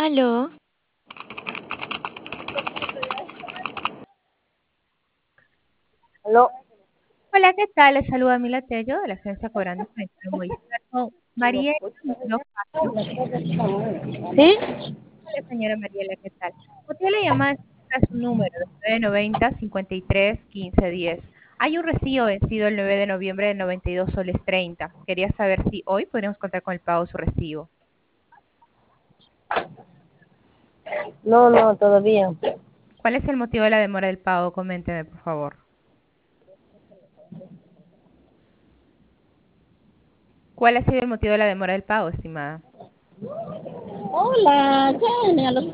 Aló, Aló. Hola, ¿qué tal? Les saluda Mila Tello de la agencia Cobrando con Moisés. Mariela Murillo Castro. ¿Sí? Hola, señora Mariela, ¿qué tal? Motivo de la llamada es su número, 990-53-15-10. Hay un recibo vencido el 9 de noviembre de 92 soles 30. Quería saber si hoy podríamos contar con el pago de su recibo. No, no, todavía. ¿Cuál es el motivo de la demora del pago? Coménteme, por favor. ¿Cuál ha sido el motivo de la demora del pago, estimada? Hola, Jenny, a los